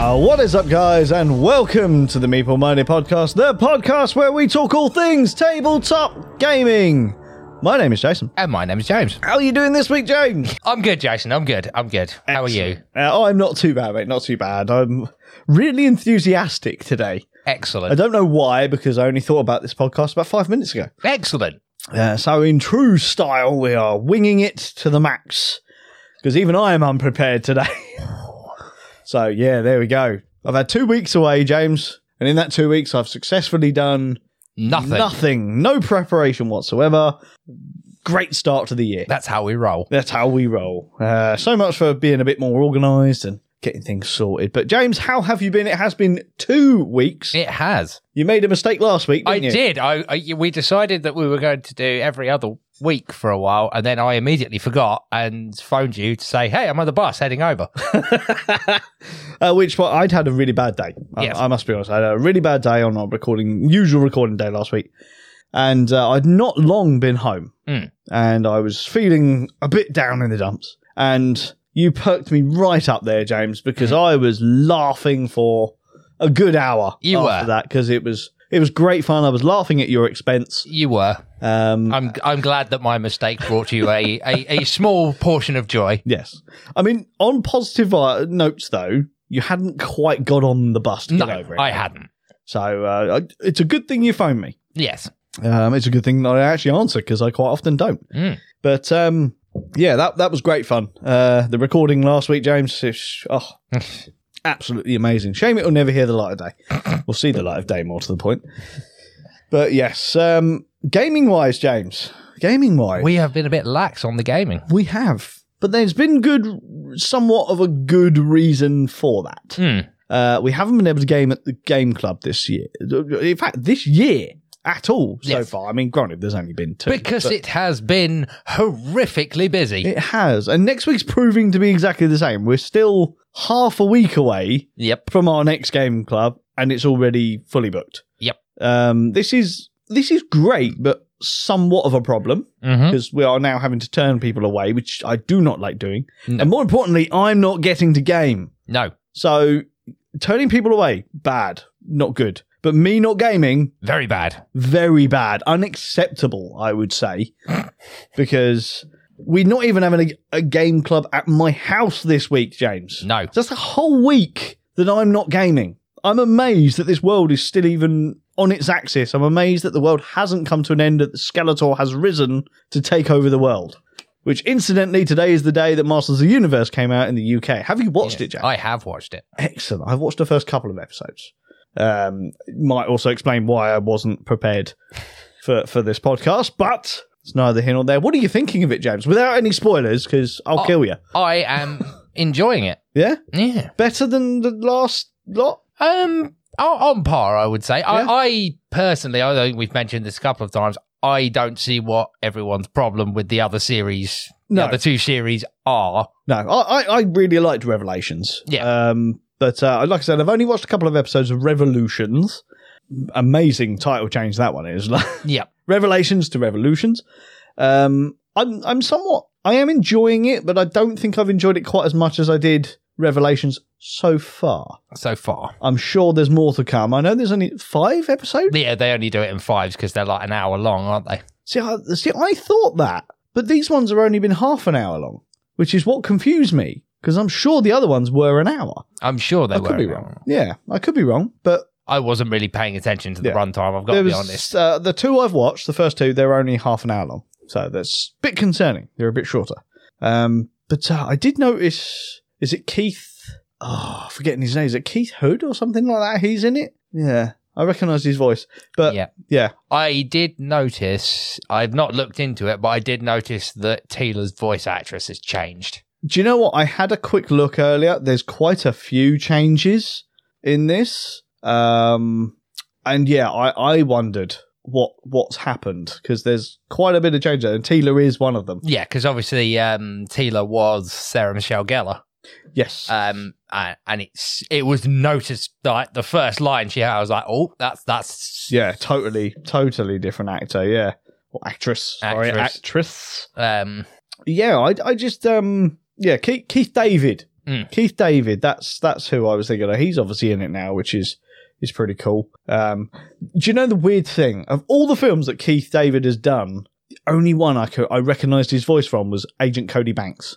What is up, guys, and welcome to the Meeple Money Podcast, the podcast where we talk all things tabletop gaming. My name is Jason. And my name is James. How are you doing this week, James? I'm good, Jason. I'm good. How are you? I'm not too bad, mate. Not too bad. I'm really enthusiastic today. Excellent. I don't know why, because I only thought about this podcast about 5 minutes ago. Excellent. So in true style, we are winging it to the max, because even I am unprepared today. So, yeah, there we go. I've had 2 weeks away, James, and in that 2 weeks, I've successfully done nothing. No preparation whatsoever. Great start to the year. That's how we roll. That's how we roll. So much for being a bit more organised and getting things sorted. But, James, how have you been? It has been 2 weeks. It has. You made a mistake last week, didn't you? Did. We decided that we were going to do every other week for a while, and then I immediately forgot and phoned you to say, hey, I'm on the bus heading over. Which I'd had a really bad day. Yes. I must be honest. I had a really bad day on our usual recording day last week. And I'd not long been home. And I was feeling a bit down in the dumps. And you perked me right up there, James, because I was laughing for a good hour after that, because it was great fun. I was laughing at your expense. You were. I'm glad that my mistake brought you a small portion of joy. Yes. I mean, on positive notes, though, you hadn't quite got on the bus to get over it. I hadn't. So it's a good thing you phoned me. Yes. It's a good thing that I actually answer, because I quite often don't. But yeah, that was great fun. The recording last week, James, absolutely amazing. Shame it'll never hear the light of day. We'll see the light of day, more to the point. But yes, gaming-wise, James, we have been a bit lax on the gaming. We have. But there's been somewhat of a good reason for that. We haven't been able to game at the game club this year. In fact, this year at all so far. I mean, granted, there's only been 2. Because it has been horrifically busy. It has. And next week's proving to be exactly the same. We're still half a week away from our next game club, and it's already fully booked. This is great, but somewhat of a problem, because we are now having to turn people away, which I do not like doing. No. And more importantly, I'm not getting to game. No. So turning people away, bad, not good. But me not gaming, very bad. Very bad. Unacceptable, I would say. Because we're not even having a game club at my house this week, James. No. That's a whole week that I'm not gaming. I'm amazed that this world is still even on its axis. I'm amazed that the world hasn't come to an end, that the Skeletor has risen to take over the world. Which, incidentally, today is the day that Masters of the Universe came out in the UK. Have you watched it, James? I have watched it. Excellent. I've watched the first couple of episodes. Might also explain why I wasn't prepared for this podcast, but it's neither here nor there. What are you thinking of it, James? Without any spoilers, because I'll kill you. I am enjoying it. Yeah? Yeah. Better than the last lot? On par, I would say. Yeah. I personally, I think we've mentioned this a couple of times, I don't see what everyone's problem with the other series, the other 2 series are. No, I really liked Revelations. Yeah. But like I said, I've only watched a couple of episodes of Revolutions. Amazing title change that one is. Yeah. Revelations to Revolutions. I am enjoying it, but I don't think I've enjoyed it quite as much as I did Revelations so far. I'm sure there's more to come. I know there's only 5 episodes. Yeah, they only do it in 5s because they're like an hour long, aren't they? See, I thought that, but these ones have only been half an hour long, which is what confused me. Because I'm sure the other ones were an hour. I'm sure they were. I could be wrong. Yeah, I could be wrong, but I wasn't really paying attention to the runtime, I've got to be honest. The 2 I've watched, the first 2, they're only half an hour long. So that's a bit concerning. They're a bit shorter. But I did notice, is it Keith? Oh, I'm forgetting his name. Is it Keith Hood or something like that? He's in it? Yeah. I recognise his voice. But yeah. I did notice, I've not looked into it, but I did notice that Teela's voice actress has changed. Do you know what? I had a quick look earlier. There's quite a few changes in this. And yeah, I wondered what's happened, because there's quite a bit of change there, and Teela is one of them. Yeah, because obviously Teela was Sarah Michelle Gellar. Yes. And it was noticed, like the first line she had, I was like, oh, that's yeah, totally different actor, yeah. Or actress. Sorry, actress. Yeah, I just Keith David Keith David, that's who I was thinking of. He's obviously in it now, which is pretty cool. Do you know the weird thing? Of all the films that Keith David has done, the only one I recognised his voice from was Agent Cody Banks.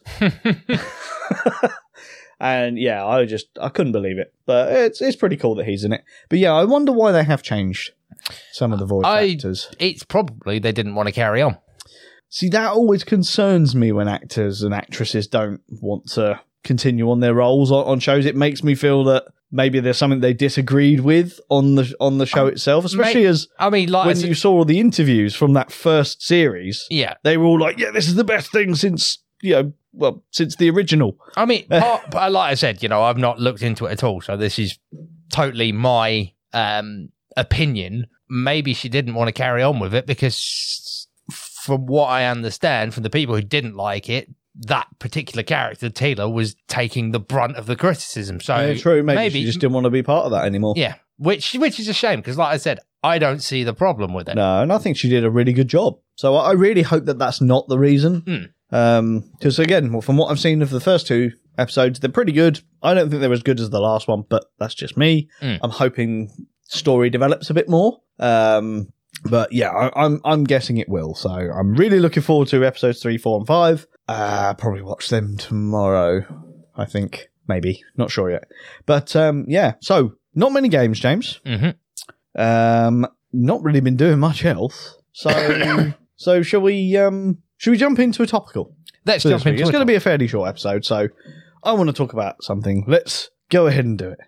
And yeah, I couldn't believe it. But it's pretty cool that he's in it. But yeah, I wonder why they have changed some of the voice actors. It's probably they didn't want to carry on. See, that always concerns me when actors and actresses don't want to continue on their roles on shows. It makes me feel that maybe there's something they disagreed with on the show itself, especially when you saw all the interviews from that first series. Yeah, they were all like, "Yeah, this is the best thing since since the original." I mean, like I said, I've not looked into it at all, so this is totally my opinion. Maybe she didn't want to carry on with it because, from what I understand from the people who didn't like it, that particular character, Taylor, was taking the brunt of the criticism. So yeah, true. Maybe she just didn't want to be part of that anymore. Yeah, which is a shame because, like I said, I don't see the problem with it. No, and I think she did a really good job. So I really hope that that's not the reason. Because again, from what I've seen of the first 2 episodes, they're pretty good. I don't think they're as good as the last one, but that's just me. I'm hoping story develops a bit more. But yeah, I'm guessing it will. So I'm really looking forward to episodes 3, 4, and 5. Probably watch them tomorrow, I think. Maybe. Not sure yet. But yeah, so not many games, James. Not really been doing much else. So shall we jump into a topical? Let's jump into it. It's going to be a fairly short episode, so I want to talk about something. Let's go ahead and do it.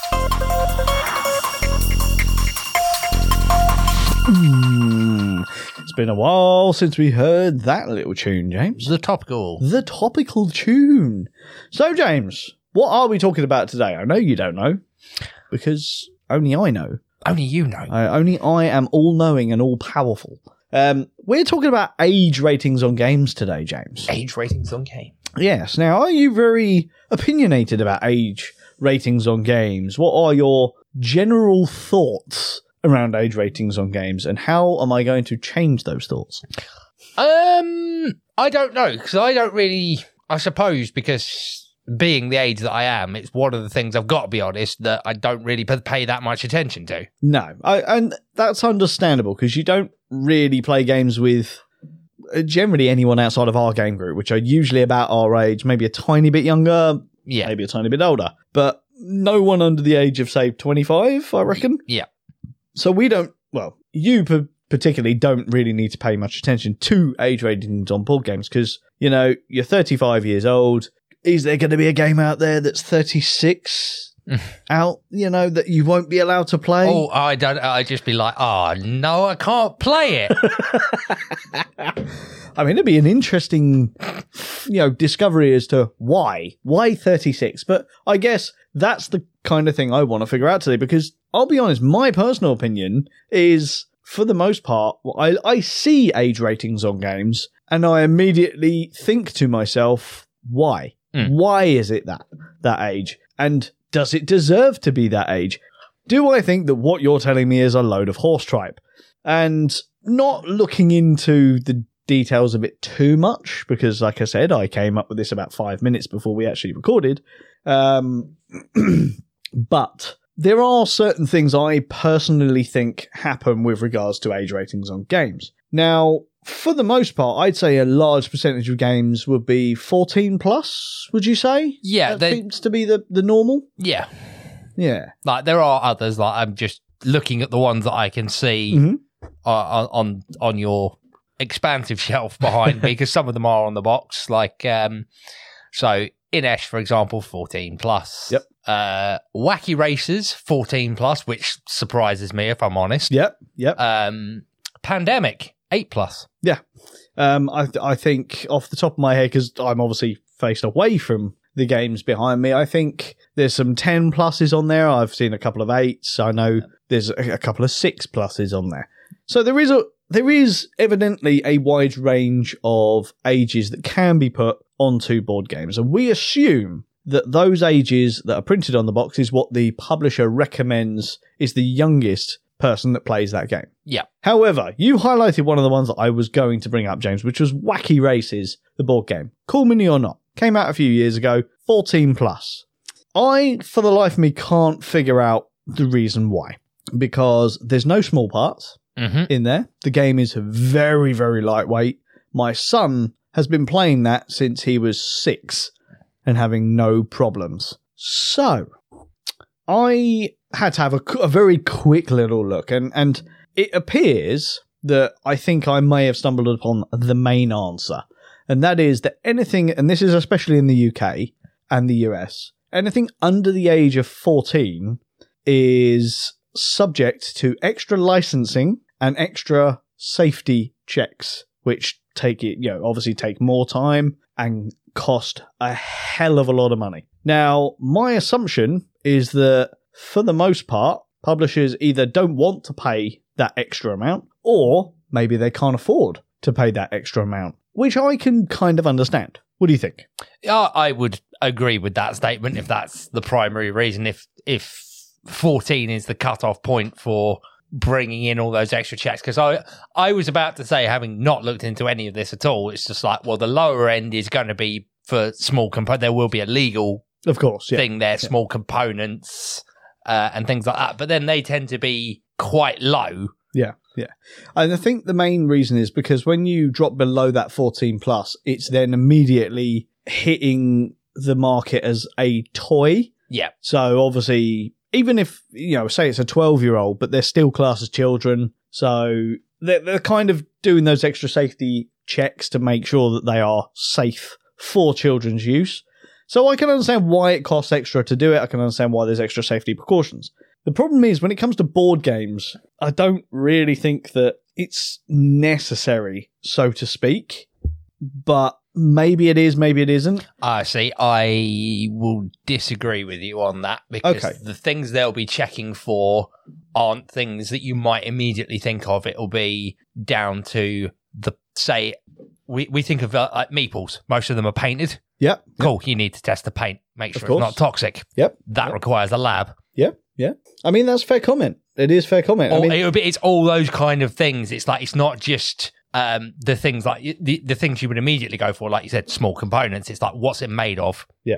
It's been a while since we heard that little tune, James. The topical tune. So, James, what are we talking about today? I know you don't know, because only I know. Only you know. Only I am all-knowing and all-powerful. We're talking about age ratings on games today, James. Age ratings on games? Yes. Now, are you very opinionated about age ratings on games? What are your general thoughts around age ratings on games, and how am I going to change those thoughts? I don't know, because I don't really, I suppose, because being the age that I am, it's one of the things, I've got to be honest, that I don't really pay that much attention to. No, and that's understandable, because you don't really play games with generally anyone outside of our game group, which are usually about our age, maybe a tiny bit younger, maybe a tiny bit older, but no one under the age of, say, 25, I reckon. Yeah. So we don't, you particularly don't really need to pay much attention to age ratings on board games because, you're 35 years old. Is there going to be a game out there that's 36 out, that you won't be allowed to play? Oh, I'd just be like, oh, no, I can't play it. I mean, it'd be an interesting, discovery as to why 36. But I guess that's the kind of thing I want to figure out today because I'll be honest, my personal opinion is, for the most part, I see age ratings on games and I immediately think to myself, why? Why is it that age? And does it deserve to be that age? Do I think that what you're telling me is a load of horse tripe? And not looking into the details of it too much, because like I said, I came up with this about 5 minutes before we actually recorded. But there are certain things I personally think happen with regards to age ratings on games. Now, for the most part, I'd say a large percentage of games would be 14 plus, would you say? Yeah. That seems to be the normal? Yeah. Yeah. Like, there are others, like, I'm just looking at the ones that I can see on your expansive shelf behind me, because some of them are on the box. Like, so, Inesh, for example, 14 plus. Yep. Wacky Racers, 14 plus, which surprises me, if I'm honest. Yep. Pandemic, 8 plus. Yeah. I think off the top of my head, because I'm obviously faced away from the games behind me, I think there's some 10 pluses on there. I've seen a couple of 8s. I know there's a couple of 6 pluses on there. So there is evidently a wide range of ages that can be put onto board games. And we assume that those ages that are printed on the box is what the publisher recommends is the youngest person that plays that game. Yeah. However, you highlighted one of the ones that I was going to bring up, James, which was Wacky Races, the board game. Cool Mini or Not. Came out a few years ago, 14 plus. I, for the life of me, can't figure out the reason why. Because there's no small parts in there. The game is very, very lightweight. My son has been playing that since he was 6 and having no problems. So, I had to have a very quick little look, and it appears that I think I may have stumbled upon the main answer, and that is that anything, and this is especially in the UK and the US, anything under the age of 14 is subject to extra licensing and extra safety checks, which obviously take more time and cost a hell of a lot of money. Now, my assumption is that for the most part, publishers either don't want to pay that extra amount, or maybe they can't afford to pay that extra amount, which I can kind of understand. What do you think? I would agree with that statement if that's the primary reason. If 14 is the cutoff point for bringing in all those extra checks, because I was about to say, having not looked into any of this at all, it's just like, well, the lower end is going to be for small components. There will be a legal thing there, small components and things like that, but then they tend to be quite low. Yeah. And I think the main reason is because when you drop below that 14 plus, it's then immediately hitting the market as a toy. Yeah. So obviously, even if, say it's a 12-year-old, but they're still classed as children. So they're kind of doing those extra safety checks to make sure that they are safe for children's use. So I can understand why it costs extra to do it. I can understand why there's extra safety precautions. The problem is, when it comes to board games, I don't really think that it's necessary, so to speak. But maybe it is, maybe it isn't. See, I will disagree with you on that, because the things they'll be checking for aren't things that you might immediately think of. It'll be down to we think of like meeples. Most of them are painted. Yep. Cool. You need to test the paint. Make sure it's not toxic. Yep. That requires a lab. Yeah. I mean, that's fair comment. It is fair comment. It's all those kind of things. It's like, it's not just the things like the things you would immediately go for, like you said, small components. It's like, what's it made of? Yeah.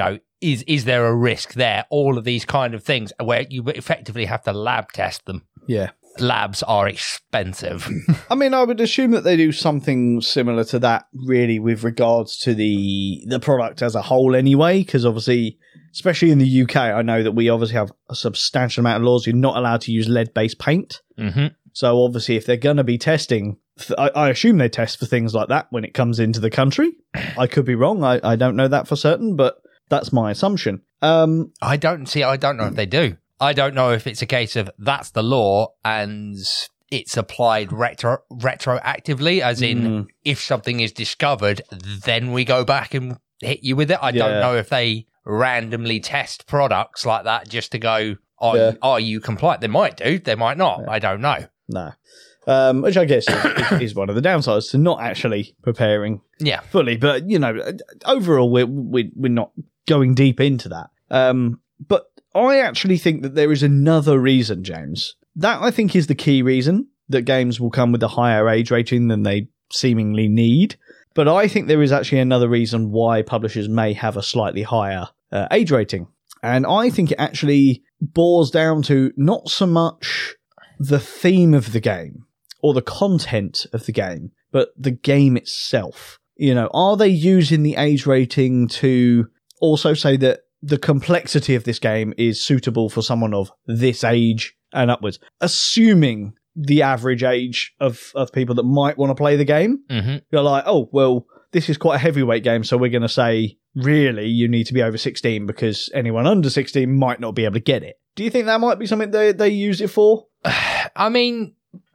Is there a risk there? All of these kind of things where you effectively have to lab test them. Yeah. Labs are expensive. I mean, I would assume that they do something similar to that, really, with regards to the product as a whole anyway, because obviously, especially in the UK, I know that we obviously have a substantial amount of laws. You're not allowed to use lead-based paint. Mm-hmm. So obviously, if they're going to be testing, I assume they test for things like that when it comes into the country. I could be wrong. I don't know that for certain, but that's my assumption. I don't know if they do. I don't know if it's a case of that's the law and it's applied retroactively, as in if something is discovered, then we go back and hit you with it. I don't know if they randomly test products like that just to go, are you compliant? They might do, they might not. I don't know. No. Which I guess is one of the downsides to not actually preparing fully. But, overall, we're not going deep into that. But I actually think that there is another reason, James. That, I think, is the key reason that games will come with a higher age rating than they seemingly need. But I think there is actually another reason why publishers may have a slightly higher age rating. And I think it actually boils down to not so much the theme of the game or the content of the game, but the game itself. Are they using the age rating to also say that the complexity of this game is suitable for someone of this age and upwards, assuming the average age of people that might want to play the game? Mm-hmm. You're like, oh, well, this is quite a heavyweight game, so we're going to say, really, you need to be over 16 because anyone under 16 might not be able to get it. Do you think that might be something they use it for? I mean,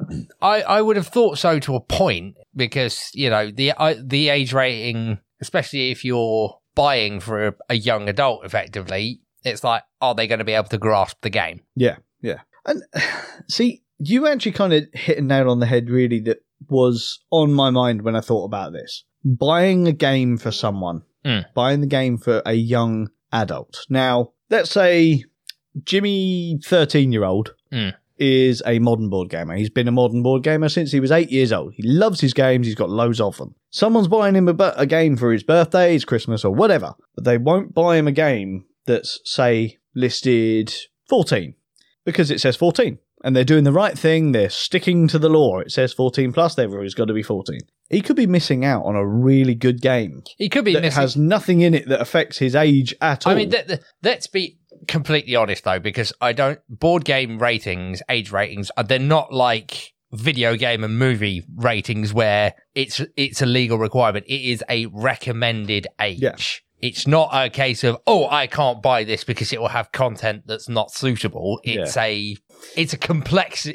I would have thought so to a point, because, the age rating, especially if you're buying for a young adult, effectively, it's like, are they going to be able to grasp the game? Yeah. And see, you actually kind of hit a nail on the head, really, that was on my mind when I thought about this. Buying a game for someone, buying the game for a young adult. Now, let's say Jimmy, 13-year-old, is a modern board gamer. He's been a modern board gamer since he was 8 years old. He loves his games. He's got loads of them. Someone's buying him a game for his birthday, his Christmas, or whatever, but they won't buy him a game that's, say, listed 14 because it says 14. And they're doing the right thing. They're sticking to the law. It says 14 plus. They've always got to be 14. He could be missing out on a really good game. He could be that missing. has nothing in it that affects his age at all. I mean, let's be completely honest though, because board game ratings, age ratings, they're not like video game and movie ratings where it's a legal requirement. It is a recommended age. Yeah. It's not a case of, oh, I can't buy this because it will have content that's not suitable. It's a complex.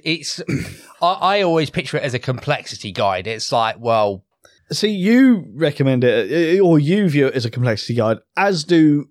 I always picture it as a complexity guide. It's like, well, see, you recommend it, or you view it as a complexity guide, as do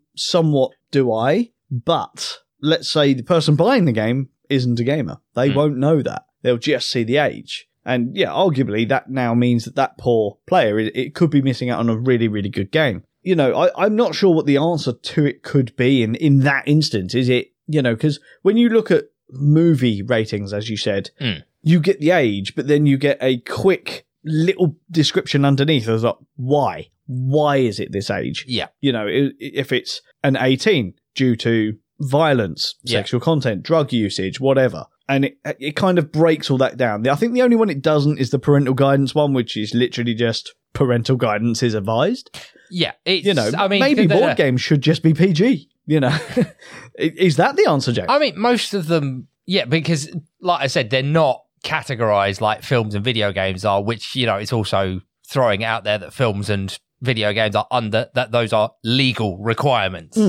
I. But let's say the person buying the game isn't a gamer. They won't know that. They'll just see the age. And yeah, arguably that now means that poor player, it could be missing out on a really, really good game. You know, I'm not sure what the answer to it could be in that instance. Is it, you know, because when you look at movie ratings, as you said, you get the age, but then you get a quick little description underneath. I was like, why? Why is it this age? Yeah. You know, if it's an 18 due to violence, sexual content, drug usage, whatever. And it kind of breaks all that down. I think the only one it doesn't is the parental guidance one, which is literally just parental guidance is advised. Yeah. You know, I mean, maybe board games should just be PG, you know. Is that the answer, James? I mean, most of them, yeah, because like I said, they're not categorized like films and video games are, which, you know, it's also throwing out there that films and video games are those are legal requirements.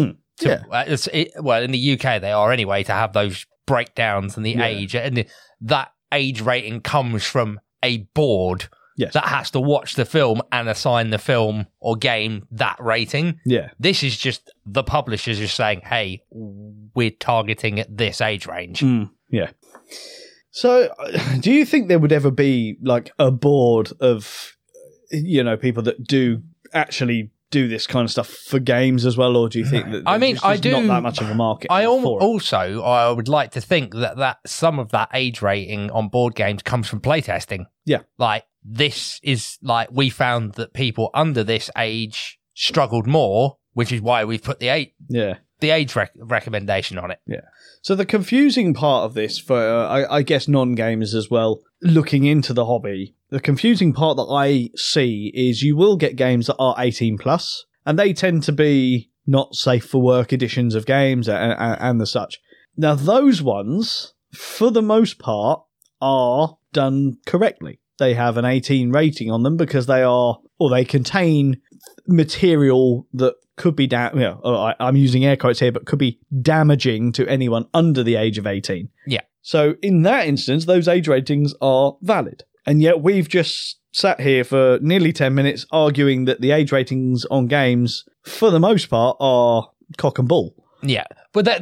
Well, in the UK, they are anyway, to have those breakdowns and the age. And that age rating comes from a board that has to watch the film and assign the film or game that rating. Yeah. This is just the publishers just saying, hey, we're targeting at this age range. Yeah. So do you think there would ever be like a board of, you know, people that do actually do this kind of stuff for games as well, or do you think that there's not that much of a market? I would like to think that some of that age rating on board games comes from playtesting. Yeah. Like, this is like, we found that people under this age struggled more, which is why we've put the age recommendation on it. Yeah. So the confusing part of this for, I guess, non-gamers as well, looking into the hobby, the confusing part that I see is you will get games that are 18 plus, and they tend to be not safe for work editions of games and the such. Now, those ones, for the most part, are done correctly. They have an 18 rating on them because they contain material that could be I'm using air quotes here, but could be damaging to anyone under the age of 18. Yeah. So in that instance, those age ratings are valid. And yet we've just sat here for nearly 10 minutes arguing that the age ratings on games, for the most part, are cock and bull. Yeah. But that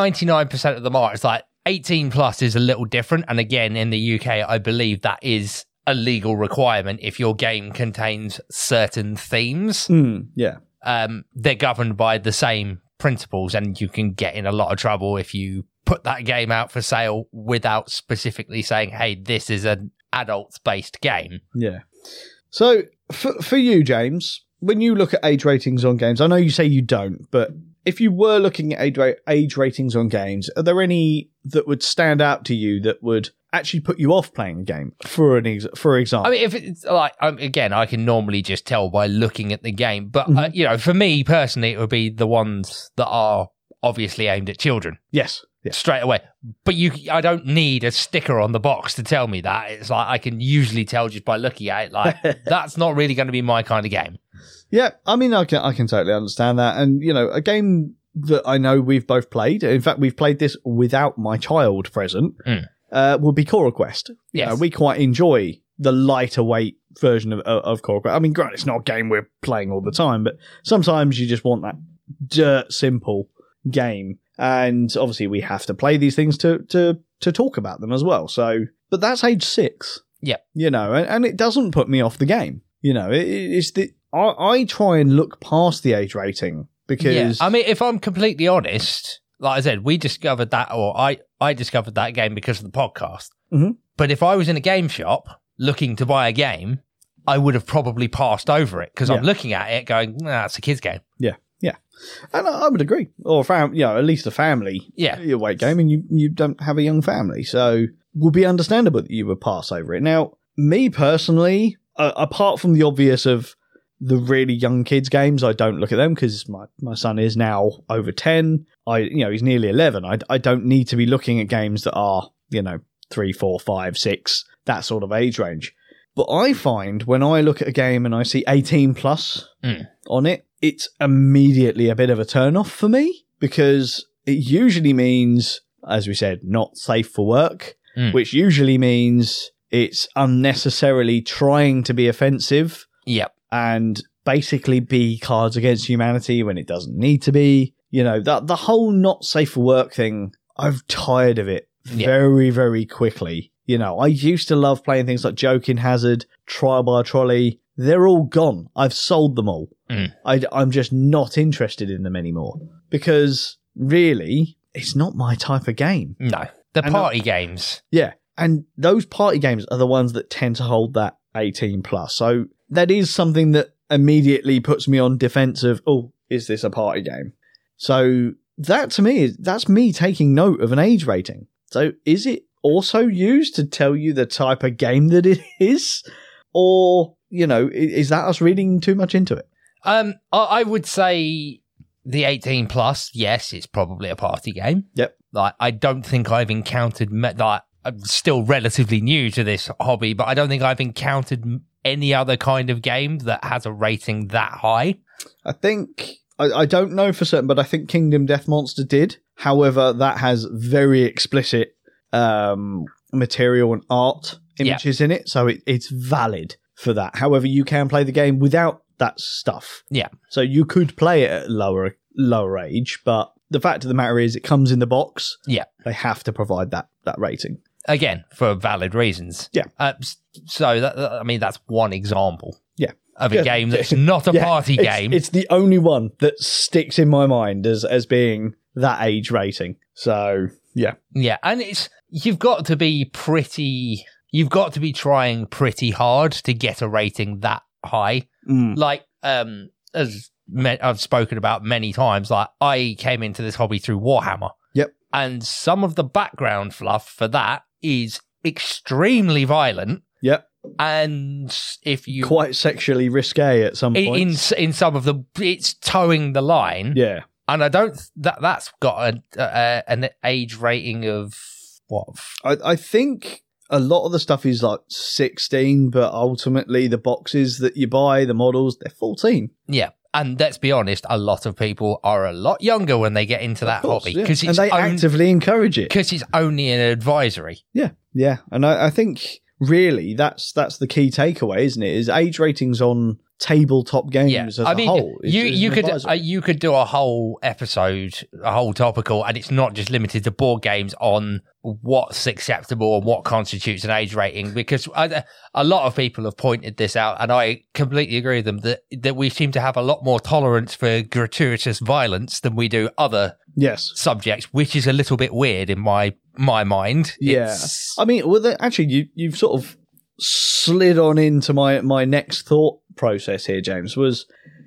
99% of them are. It's like 18 plus is a little different. And again, in the UK, I believe that is a legal requirement if your game contains certain themes. Yeah. They're governed by the same principles, and you can get in a lot of trouble if you put that game out for sale without specifically saying, hey, this is an adults-based game. Yeah. So for you, James, when you look at age ratings on games, I know you say you don't, but if you were looking at age ratings on games, are there any that would stand out to you that would actually put you off playing a game, for example? I mean, if it's like, again, I can normally just tell by looking at the game, but you know, for me personally, it would be the ones that are obviously aimed at children. Yes. Straight away. But I don't need a sticker on the box to tell me that. It's like, I can usually tell just by looking at it, like, that's not really going to be my kind of game. Yeah, I mean, I can totally understand that. And, you know, a game that I know we've both played, in fact, we've played this without my child present, would be Cora Quest. Yes. We quite enjoy the lighter weight version of Cora Quest. I mean, granted, it's not a game we're playing all the time, but sometimes you just want that dirt simple game. And obviously we have to play these things to talk about them as well. So, but that's age 6. Yeah. You know, and it doesn't put me off the game. You know, it's I try and look past the age rating because... Yeah. I mean, if I'm completely honest, like I said, we discovered that, or I discovered that game because of the podcast. Mm-hmm. But if I was in a game shop looking to buy a game, I would have probably passed over it because I'm looking at it going, nah, it's a kid's game. Yeah. And I would agree. Or, at least a family weight game, and you don't have a young family. So it would be understandable that you would pass over it. Now, me personally, apart from the obvious of the really young kids games, I don't look at them because my son is now over 10. He's nearly 11. I don't need to be looking at games that are, 3, 4, 5, 6, that sort of age range. But I find when I look at a game and I see 18 plus on it, it's immediately a bit of a turn off for me, because it usually means, as we said, not safe for work, which usually means it's unnecessarily trying to be offensive. Yep. And basically be Cards Against Humanity when it doesn't need to be. The whole not safe for work thing, I've tired of it very, very quickly. I used to love playing things like Joking Hazard, Trial by Trolley. They're all gone. I've sold them all. I'm just not interested in them anymore, because really, it's not my type of game. No, the party games. Yeah, and those party games are the ones that tend to hold that 18 plus. So that is something that immediately puts me on defense of, is this a party game? So that to me, that's me taking note of an age rating. So is it also used to tell you the type of game that it is? Or, is that us reading too much into it? I would say the 18 plus, yes, it's probably a party game. Yep. Like, I don't think I've encountered, I'm still relatively new to this hobby, but I don't think I've encountered any other kind of game that has a rating that high. I think, I don't know for certain, but I think Kingdom Death Monster did. However, that has very explicit material and art images in it, so it's valid for that. However, you can play the game without that stuff. Yeah. So you could play it at lower age, but the fact of the matter is it comes in the box. Yeah. They have to provide that rating. Again, for valid reasons. Yeah. So, that's one example. Yeah. Of a game that's not a party game. It's the only one that sticks in my mind as being that age rating. So, yeah. Yeah, and you've got to be trying pretty hard to get a rating that high. Like, as I've spoken about many times, like, I came into this hobby through Warhammer. Yep. And some of the background fluff for that is extremely violent. Yep. And if you... Quite sexually risque at some points. In some of the... It's towing the line. Yeah. And I don't... That's got an age rating of... What? I think a lot of the stuff is like 16, but ultimately the boxes that you buy, the models, they're 14. Yeah. And let's be honest, a lot of people are a lot younger when they get into that hobby. Yeah. And they actively encourage it. Because it's only an advisory. Yeah. Yeah. And I think really that's the key takeaway, isn't it? Is age ratings on tabletop games as a whole. You could do a whole episode, a whole topical, and it's not just limited to board games on what's acceptable and what constitutes an age rating, because a lot of people have pointed this out, and I completely agree with them that we seem to have a lot more tolerance for gratuitous violence than we do other subjects, which is a little bit weird in my mind. Yeah. Actually, you've sort of slid on into my next thought process here, James, was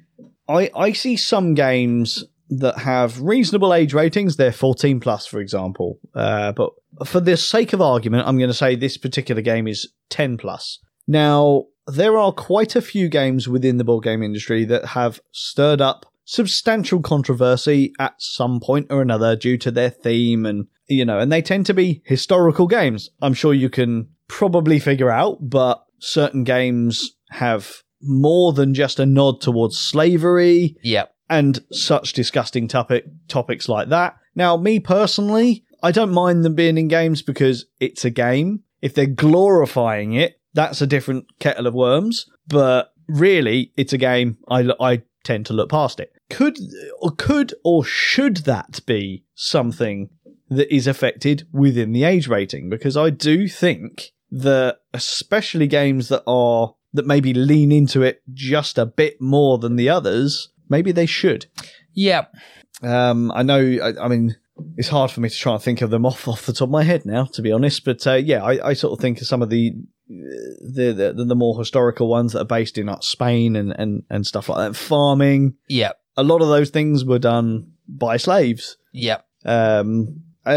I see some games that have reasonable age ratings. They're 14 plus, for example. But for the sake of argument, I'm going to say this particular game is 10 plus. Now, there are quite a few games within the board game industry that have stirred up substantial controversy at some point or another due to their theme, and they tend to be historical games. I'm sure you can probably figure out, but certain games have more than just a nod towards slavery. Yep. And such disgusting topics like that. Now, me personally, I don't mind them being in games because it's a game. If they're glorifying it, that's a different kettle of worms. But really, it's a game. I tend to look past it. Could or should that be something that is affected within the age rating? Because I do think that especially games that maybe lean into it just a bit more than the others, maybe they should. Yeah. I know, it's hard for me to try and think of them off the top of my head now, to be honest. But I sort of think of some of the more historical ones that are based in like Spain and stuff like that. Farming. Yeah. A lot of those things were done by slaves. Yeah. And,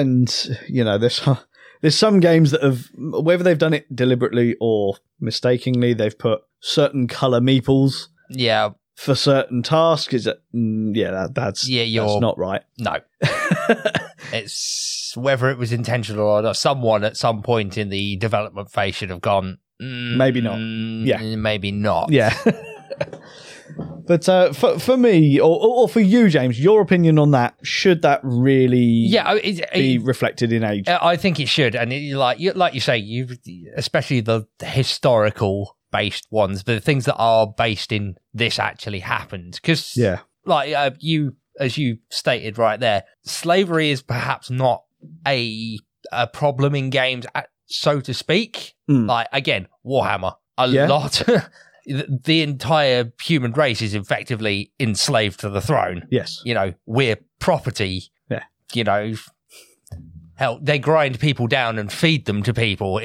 there's some games that have, whether they've done it deliberately or mistakenly, they've put certain colour meeples. Yeah. For certain tasks. Is that, that's not right. No. It's whether it was intentional or not. Someone at some point in the development phase should have gone, maybe not. Yeah. Maybe not. Yeah. But for me, or for you, James, your opinion on that, should that really be reflected in age? I think it should. And like you say, especially the historical based ones, but the things that are based in this actually happened. Because, as you stated right there, slavery is perhaps not a problem in games, so to speak. Like, again, Warhammer, a lot. The entire human race is effectively enslaved to the throne. Yes. We're property. Yeah. Hell, they grind people down and feed them to people.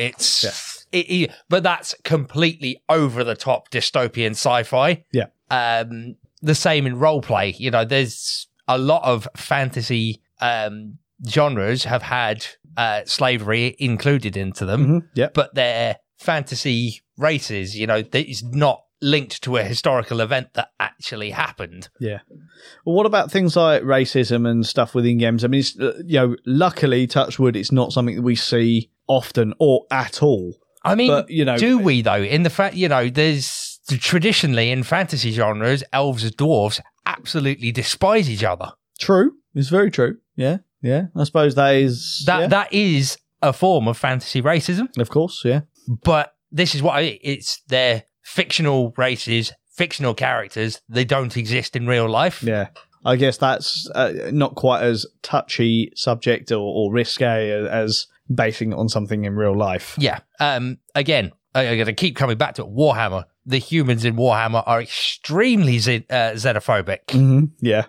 But that's completely over the top dystopian sci-fi. Yeah. The same in roleplay. There's a lot of fantasy genres have had slavery included into them. Mm-hmm. Yeah. But they're fantasy races, that is not linked to a historical event that actually happened. Yeah. Well, what about things like racism and stuff within games? I mean, luckily, touch wood, it's not something that we see often or at all. I mean, but, do we though? In the fact, there's traditionally in fantasy genres, elves and dwarves absolutely despise each other. True. It's very true. Yeah. Yeah. I suppose that is a form of fantasy racism. Of course. Yeah. But this is it's their fictional races, fictional characters. They don't exist in real life. Yeah. I guess that's not quite as touchy subject or risque as basing it on something in real life. Yeah. Again, I'm going to keep coming back to it. Warhammer. The humans in Warhammer are extremely xenophobic. Mm-hmm. Yeah.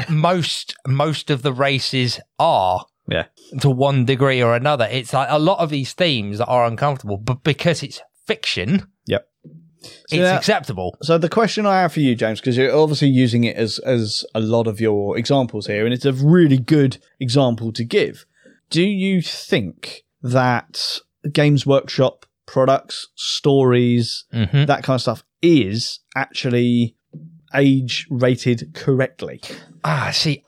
Most of the races are. Yeah. To one degree or another. It's like a lot of these themes are uncomfortable, but because it's fiction, yep, it's acceptable. So the question I have for you, James, because you're obviously using it as a lot of your examples here, and it's a really good example to give. Do you think that Games Workshop products, stories, that kind of stuff is actually age rated correctly? See,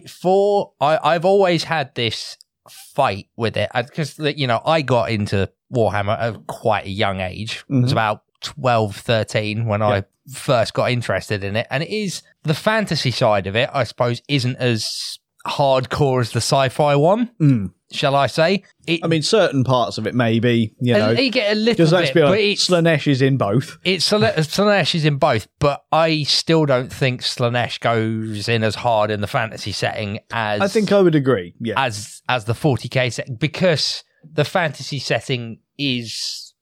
I've always had this fight with it because I got into Warhammer at quite a young age. It was about 12, 13 when I first got interested in it, and it is the fantasy side of it, I suppose, isn't as hardcore as the sci-fi one. Shall I say? Certain parts of it maybe, you get a little bit, but Slaanesh is in both. Slaanesh is in both, but I still don't think Slaanesh goes in as hard in the fantasy setting as I think I would agree. Yeah, as the 40k setting, because the fantasy setting is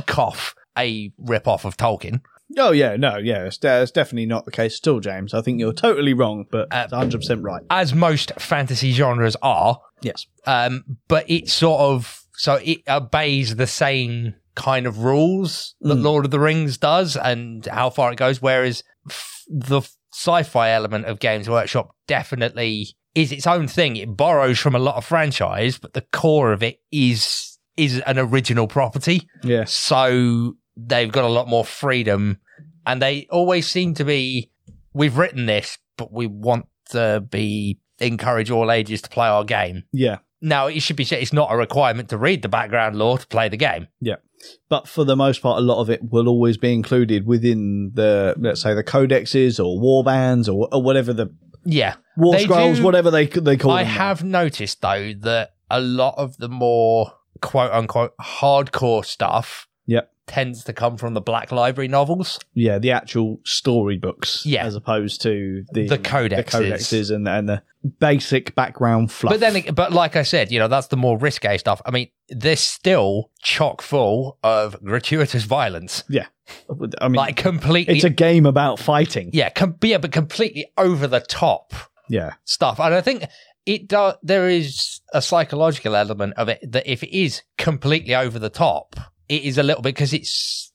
a rip-off of Tolkien. Oh, yeah, no, yeah, it's definitely not the case at all, James. I think you're totally wrong, but 100% right. As most fantasy genres are. Yes. But it it obeys the same kind of rules that Lord of the Rings does and how far it goes, whereas the sci-fi element of Games Workshop definitely is its own thing. It borrows from a lot of franchise, but the core of it is an original property. Yeah. So they've got a lot more freedom, and they always seem to be, we've written this, but we want to encourage all ages to play our game. Yeah. Now, it should be said, it's not a requirement to read the background lore to play the game. Yeah. But for the most part, a lot of it will always be included within the, let's say, the codexes or warbands or whatever the... Yeah. War scrolls, whatever they call them. I have noticed, though, that a lot of the more quote-unquote hardcore stuff tends to come from the Black Library novels. Yeah, the actual storybooks, as opposed to the codexes and the basic background fluff. But like I said, that's the more risque stuff. I mean, they're still chock full of gratuitous violence. Yeah. I mean, like completely. It's a game about fighting. Yeah, but completely over the top. Yeah. Stuff. And I think There is a psychological element of it that if it is completely over the top, it is a little bit because it's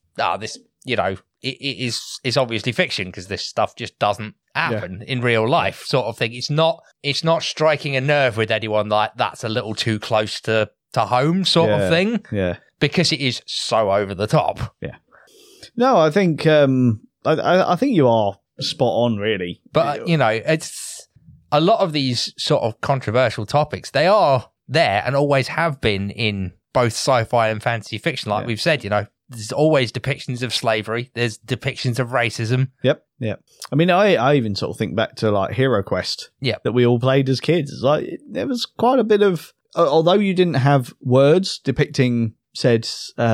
it's obviously fiction because this stuff just doesn't happen in real life, sort of thing. It's not striking a nerve with anyone like that's a little too close to home, sort of thing. Yeah, because it is so over the top. Yeah. No, I think I think you are spot on, really. But it's a lot of these sort of controversial topics. They are there and always have been in both sci-fi and fantasy fiction. Like we've said, there's always depictions of slavery. There's depictions of racism. Yep. I mean, I even sort of think back to like Hero Quest that we all played as kids. It's like there was quite a bit of, although you didn't have words depicting said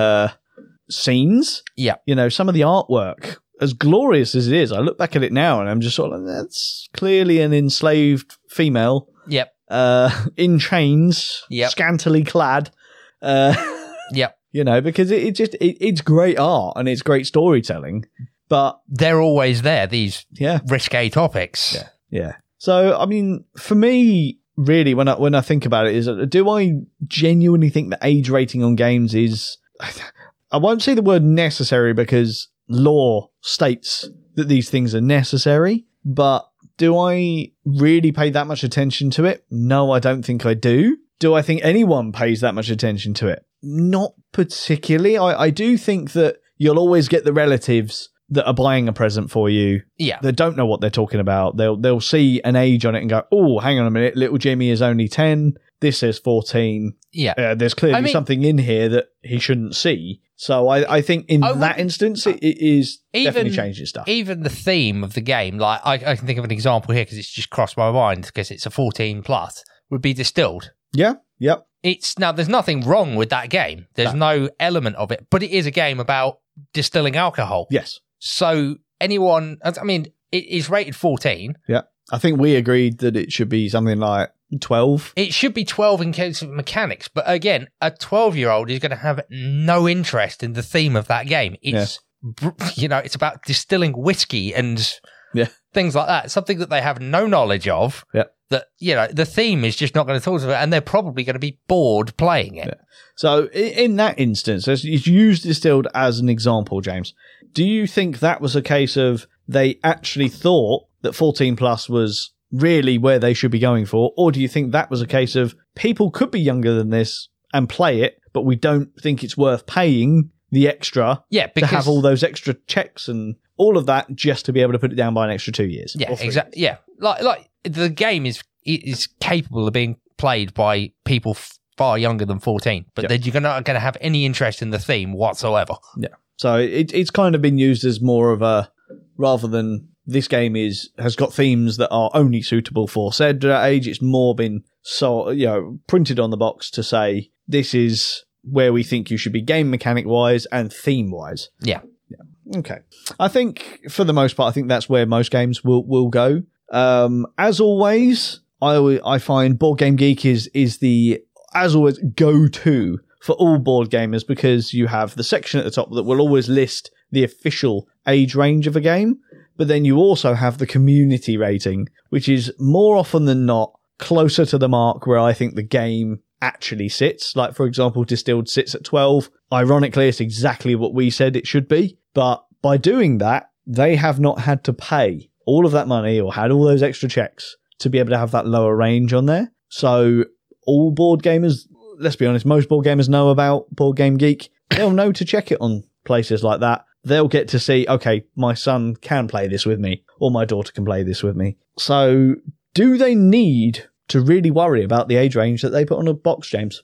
scenes. Yeah. Some of the artwork, as glorious as it is, I look back at it now and I'm just sort of like, that's clearly an enslaved female. Yep. In chains. Yep. Scantily clad. Yep. Because it's great art and it's great storytelling, but they're always there, these risque topics. Yeah. So, I mean, for me, really, when I think about it, is do I genuinely think the age rating on games is, I won't say the word necessary because law states that these things are necessary, but do I really pay that much attention to it? No, I don't think I do. Do I think anyone pays that much attention to it? Not particularly. I do think that you'll always get the relatives that are buying a present for you that don't know what they're talking about. They'll see an age on it and go, oh, hang on a minute, little Jimmy is only 10. This says 14. Yeah. There's clearly something in here that he shouldn't see. So I think in that instance, it is definitely changing stuff. Even the theme of the game, like I can think of an example here because it's just crossed my mind because it's a 14 plus, would be Distilled. Yeah. Yep. Now there's nothing wrong with that game. There's no element of it, but it is a game about distilling alcohol. Yes. So anyone, I mean, it is rated 14. Yeah. I think we agreed that it should be something like 12. It should be 12 in case of mechanics. But again, a 12-year-old is going to have no interest in the theme of that game. It's, it's about distilling whiskey and things like that. Something that they have no knowledge of. Yeah. That, the theme is just not going to talk to it, and they're probably going to be bored playing it. Yeah. So in that instance, it's used Distilled as an example, James. Do you think that was a case of they actually thought that 14 plus was really where they should be going for? Or do you think that was a case of people could be younger than this and play it, but we don't think it's worth paying the extra to have all those extra checks and all of that just to be able to put it down by an extra 2 years? Yeah, exactly. Yeah. Like the game is capable of being played by people far younger than 14, but then you're not going to have any interest in the theme whatsoever. Yeah. So it's kind of been used as more of a, rather than this game has got themes that are only suitable for said age, it's more been printed on the box to say this is where we think you should be game mechanic wise and theme wise. Yeah. Okay. I think for the most part, I think that's where most games will go. As always, I find Board Game Geek is the, as always, go-to for all board gamers because you have the section at the top that will always list the official age range of a game, but then you also have the community rating, which is more often than not closer to the mark where I think the game actually sits. Like, for example, Distilled sits at 12. Ironically, it's exactly what we said it should be, but by doing that, they have not had to pay all of that money or had all those extra checks to be able to have that lower range on there. So all board gamers, let's be honest, most board gamers know about Board Game Geek. They'll know to check it on places like that. They'll get to see, okay, my son can play this with me or my daughter can play this with me. So do they need to really worry about the age range that they put on a box, James?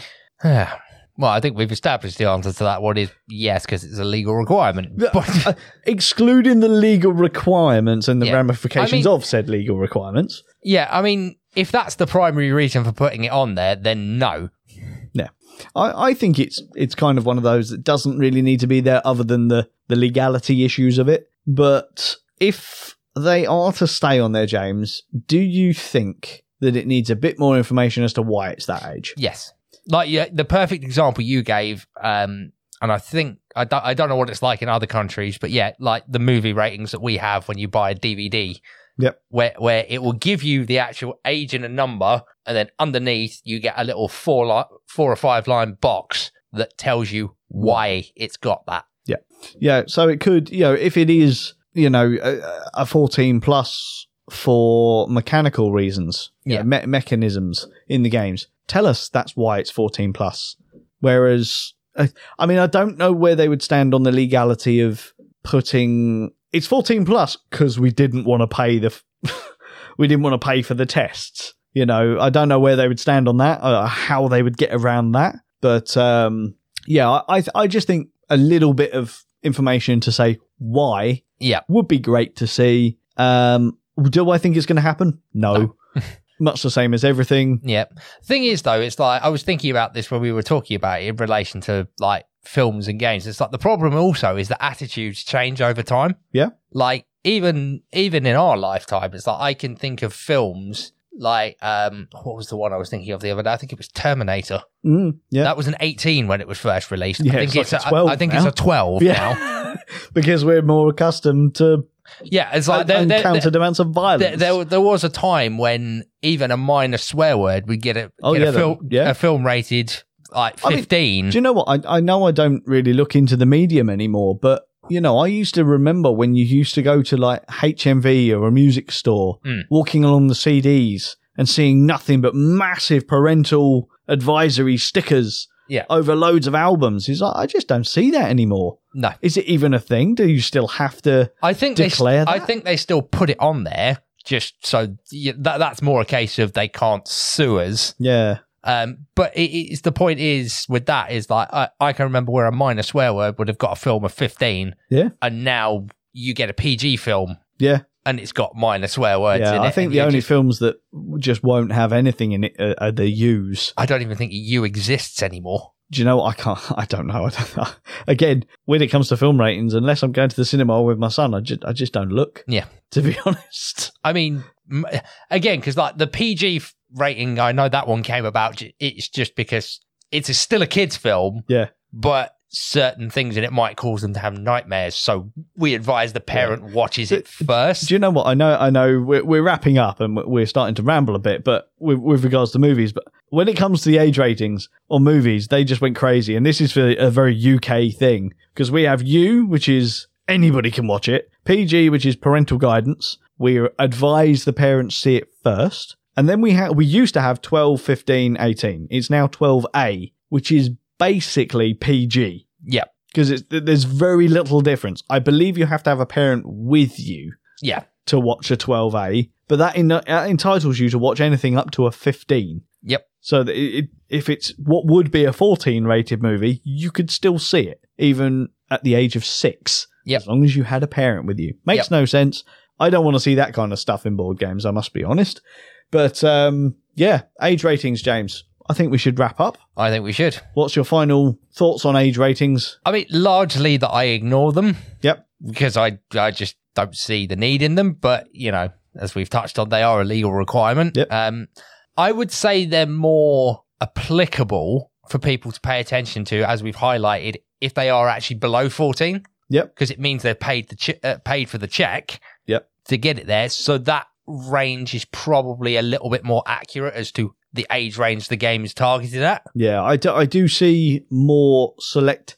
Well, I think we've established the answer to that one is yes, because it's a legal requirement. But excluding the legal requirements and the ramifications of said legal requirements. Yeah, I mean, if that's the primary reason for putting it on there, then no. Yeah. I think it's kind of one of those that doesn't really need to be there other than the legality issues of it. But if they are to stay on there, James, do you think that it needs a bit more information as to why it's that age? Yes. Like the perfect example you gave, and I think, I don't know what it's like in other countries, but yeah, like the movie ratings that we have when you buy a DVD Yep. Where it will give you the actual age and a number, and then underneath you get a little 4 or 5 line box that tells you why it's got that. Yeah. Yeah. So it could, if it is, a 14 plus for mechanical reasons, mechanisms in the games, tell us that's why it's 14 plus. Whereas, I mean, I don't know where they would stand on the legality of putting it's 14 plus because we didn't want to pay we didn't want to pay for the tests. I don't know where they would stand on that, or how they would get around that. But I just think a little bit of information to say why would be great to see. Do I think it's going to happen? No. Much the same as everything. Yeah. Thing is, though, it's like I was thinking about this when we were talking about it in relation to like films and games. It's like the problem also is that attitudes change over time. Yeah. Like even in our lifetime, it's like I can think of films like what was the one I was thinking of the other day? I think it was Terminator. That was an 18 when it was first released. Yeah, I think it's like a 12 I think now. it's a 12 now. Because we're more accustomed to it's like uncounted amounts of violence. There was a time when even a minor swear word would get a film rated like 15. I mean, do you know what? I know I don't really look into the medium anymore, but I used to remember when you used to go to like HMV or a music store, walking along the CDs and seeing nothing but massive parental advisory stickers over loads of albums. It's like, I just don't see that anymore. No. Is it even a thing? Do you still have to declare that? I think they still put it on there just so that's more a case of they can't sue us. Yeah. But it's the point is with that is like I can remember where a minor swear word would have got a film of 15. Yeah. And now you get a PG film. Yeah. And it's got minor swear words in it. I think the only films that just won't have anything in it are the U's. I don't even think U exists anymore. Do you know what? I don't know. Again, when it comes to film ratings, unless I'm going to the cinema with my son, I just don't look. Yeah. To be honest. I mean, again, because like the PG rating, I know that one came about. It's just because it's still a kid's film. Yeah. But certain things in it might cause them to have nightmares. So we advise the parent watches it first. Do you know what? I know we're wrapping up and we're starting to ramble a bit, but with regards to movies, but when it comes to the age ratings on movies, they just went crazy. And this is for a very UK thing, because we have U, which is anybody can watch it. PG, which is parental guidance. We advise the parents see it first. And then we used to have 12, 15, 18. It's now 12A, which is basically PG. Yeah. Because there's very little difference. I believe you have to have a parent with you to watch a 12A, but that entitles you to watch anything up to a 15. Yep. So that if it's what would be a 14 rated movie, you could still see it, even at the age of 6. Yep. As long as you had a parent with you. Makes no sense. I don't want to see that kind of stuff in board games, I must be honest. But, age ratings, James. I think we should wrap up. I think we should. What's your final thoughts on age ratings? I mean, largely that I ignore them. Yep. Because I just don't see the need in them. But, as we've touched on, they are a legal requirement. Yep. I would say they're more applicable for people to pay attention to, as we've highlighted, if they are actually below 14. Yep. Because it means they've paid paid for the check. Yep. To get it there. So that range is probably a little bit more accurate as to the age range the game is targeted at. Yeah, I do see more select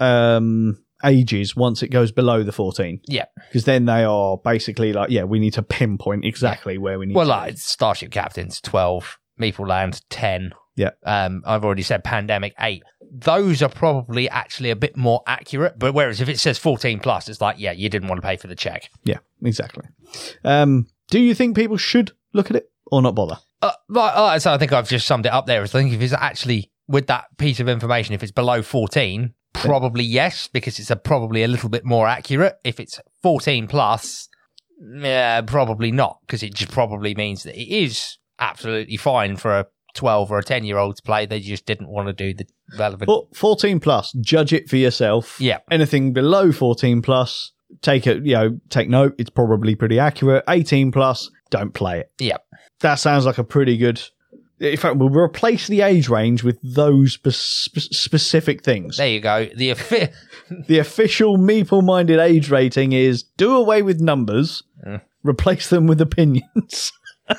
ages once it goes below the 14. Yeah. Because then they are basically like, we need to pinpoint exactly where we need to. Well, like Starship Captain's 12, Meeple Land 10. Yeah. I've already said Pandemic 8. Those are probably actually a bit more accurate. But whereas if it says 14 plus, it's like, you didn't want to pay for the check. Yeah, exactly. Do you think people should look at it or not bother? So I think I've just summed it up there. I think if it's actually, with that piece of information, if it's below 14, probably yes, because it's probably a little bit more accurate. If it's 14 plus, probably not, because it just probably means that it is absolutely fine for a 12 or a 10-year-old to play. They just didn't want to do the relevant. 14 plus, judge it for yourself. Yeah. Anything below 14 plus, take note. It's probably pretty accurate. 18 plus, don't play it. Yeah. That sounds like a pretty good. In fact, we'll replace the age range with those specific things. There you go. The official Meeple-minded age rating is do away with numbers replace them with opinions.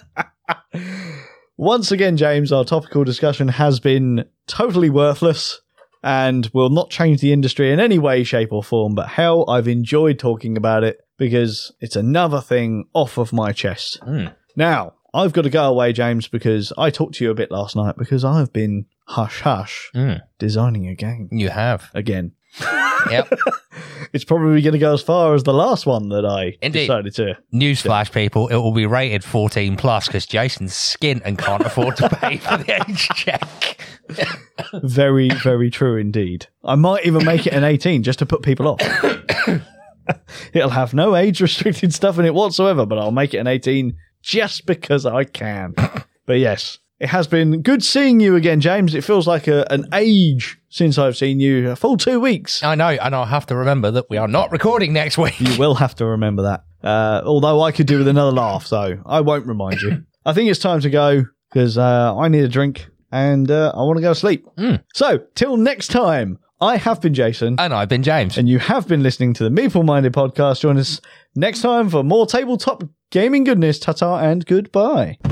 Once again, James, our topical discussion has been totally worthless and will not change the industry in any way, shape or form, but hell, I've enjoyed talking about it because it's another thing off of my chest. Now, I've got to go away, James, because I talked to you a bit last night because I've been hush-hush designing a game. You have. Again. Yep. It's probably going to go as far as the last one that I decided to. Newsflash, people, it will be rated 14 plus because Jason's skint and can't afford to pay for the age check. Very, very true indeed. I might even make it an 18 just to put people off. It'll have no age-restricted stuff in it whatsoever, but I'll make it an 18 just because I can. But yes, it has been good seeing you again, James. It feels like an age since I've seen you. A full 2 weeks. I know, and I'll have to remember that we are not recording next week. You will have to remember that. Although I could do with another laugh, so I won't remind you. I think it's time to go because I need a drink and I want to go to sleep. So, till next time, I have been Jason. And I've been James. And you have been listening to the Meeple Minded Podcast. Join us next time for more tabletop gaming goodness. Ta-ta and goodbye.